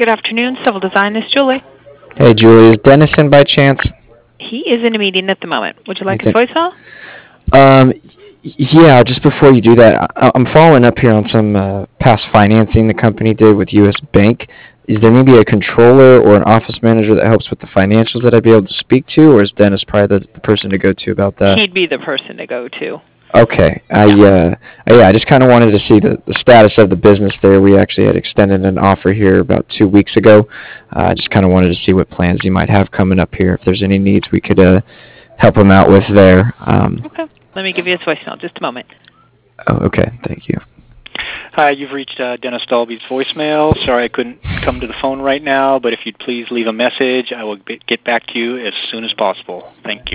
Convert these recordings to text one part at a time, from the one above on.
Good afternoon, Civil Design. This is Julie. Hey, Julie, is Dennis in by chance? He is in a meeting at the moment. Would you like his Anything? voicemail? Yeah, just before you do that, I'm following up here on some past financing the company did with U.S. Bank. Is there maybe a controller or an office manager that helps with the financials that I'd be able to speak to, or is Dennis probably the person to go to about that? He'd be the person to go to. Okay. I just kind of wanted to see the status of the business there. We actually had extended an offer here about 2 weeks ago. I just kind of wanted to see what plans you might have coming up here. If there's any needs we could help him out with there. Okay. Let me give you his voicemail. Just a moment. Oh, okay. Thank you. Hi, you've reached Dennis Dalby's voicemail. Sorry I couldn't come to the phone right now, but if you'd please leave a message, I will get back to you as soon as possible. Thank you.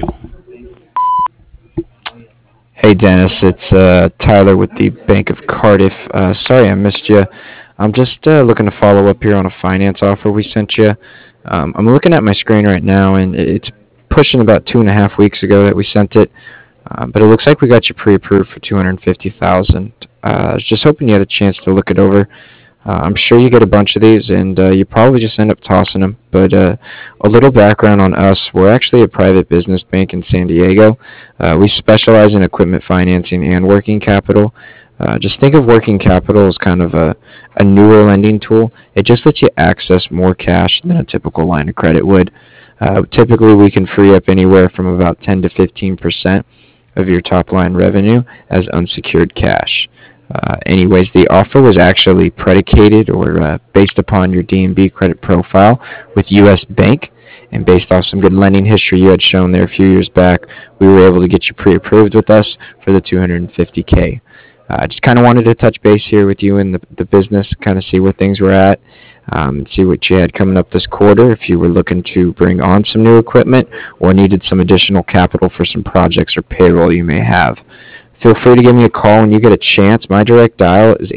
Hey, Dennis. It's Tyler with the Bank of Cardiff. Sorry I missed you. I'm just looking to follow up here on a finance offer we sent you. I'm looking at my screen right now, and it's pushing about 2.5 weeks ago that we sent it. But it looks like we got you pre-approved for $250,000. I was just hoping you had a chance to look it over. I'm sure you get a bunch of these, and you probably just end up tossing them. But a little background on us: we're actually a private business bank in San Diego. We specialize in equipment financing and working capital. Just think of working capital as kind of a newer lending tool. It just lets you access more cash than a typical line of credit would. Typically, we can free up anywhere from about 10 to 15% of your top line revenue as unsecured cash. Anyways, the offer was actually predicated or based upon your D&B credit profile with U.S. Bank, and based off some good lending history you had shown there a few years back, we were able to get you pre-approved with us for the $250K. I just kind of wanted to touch base here with you in the business, kind of see where things were at, see what you had coming up this quarter, if you were looking to bring on some new equipment or needed some additional capital for some projects or payroll you may have. Feel free to give me a call when you get a chance. My direct dial is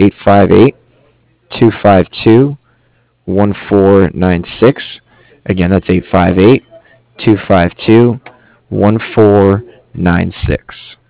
858-252-1496. Again, that's 858-252-1496.